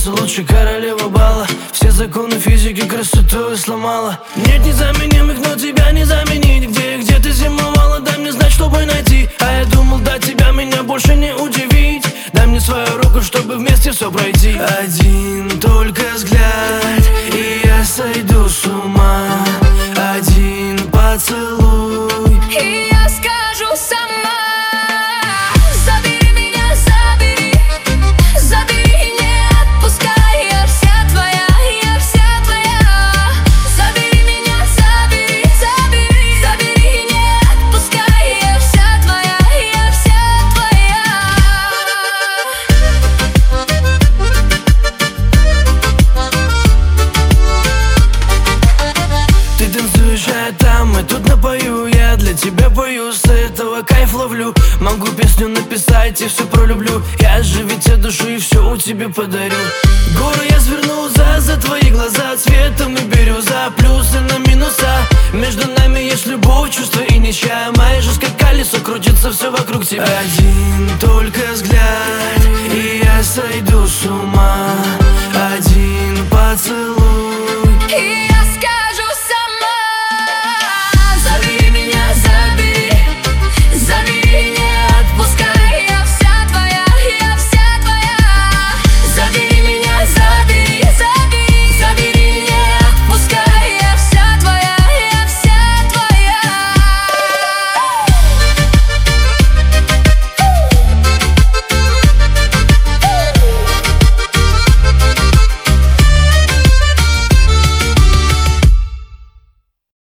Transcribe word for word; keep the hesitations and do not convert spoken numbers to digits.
красавица, лучше королева бала. Все законы физики красоту сломала. Нет незаменимых, но тебя не заменить. Где, где ты зимовала, дай мне знать, чтобы найти. А я думал, до тебя меня больше не удивить. Дай мне свою руку, чтобы вместе все пройти. Один только взгляд, и я сойду с ума. Один поцелуй, и я скажу сама: забери меня, забери, забери, не отпускай. Я вся твоя, я вся твоя. Забери меня, забери, забери, забери, не отпускай. Я вся твоя, я вся твоя. Ты танцуешь, а я там, и тут напою. Я для тебя пою, с этого кайф ловлю. Могу песню написать и все пролюблю. Я же ведь от души все у тебя подарю. Горы я сверну за, за твои глаза. Цветом и бирюза, плюсы на минуса. Между нами есть любовь, чувство и ничья. Моя жизнь как колесо, крутится все вокруг тебя. Один только взгляд,